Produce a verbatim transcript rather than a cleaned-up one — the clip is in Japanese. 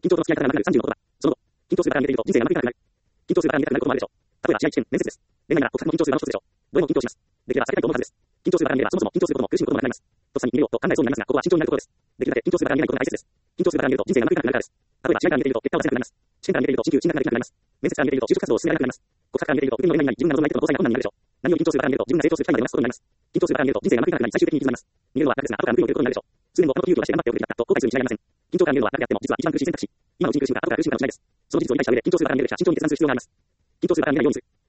緊張との付き合い方がなくなるさんじゅうの言葉。その後、緊張する場から逃げていると人生がうまくいかなくなる。緊張する場から逃げたくなることもあるでしょう。例えば試合試験、面接です。恋愛なら告白も緊張する場の一つでしょう。どれも緊張します。できれば避けたいと思うはずです。緊張する場から逃げればそもそも緊張することも苦しむこともなくなります。とっさに逃げようと考えそうになりますが、ここは慎重になるところです。できるだけ緊張する場から逃げないことが大切です。緊張する場から逃げると人生がうまくいかなくなるからです。例えば試合から逃げていると結果を出せなくなります。試験から逃げていると進級進学ができなくなります。面接から逃げていると就職活動を進められなくなります。告白から逃げていると受け身の夢になり自分が望む相手との交際が困難になるでしょう。何より緊張する場から逃げると自分が成長する機会まで待つことになります。緊張する場から逃げると人生がうまくいかなくなり最終的に行き詰まります。逃げるのは楽ですが後から報いを受けることになるでしょう。数年後この時勇気を出して頑張っておくべきだったと後悔するに違いありません。緊張から逃げるのは楽であっても実は一番苦しい選択肢。今のうちに苦しむか後から苦しむかの違いです。その事実を理解した上で緊張する場から逃げるべきは慎重に決断する必要があります。緊張する場から逃げないようにする。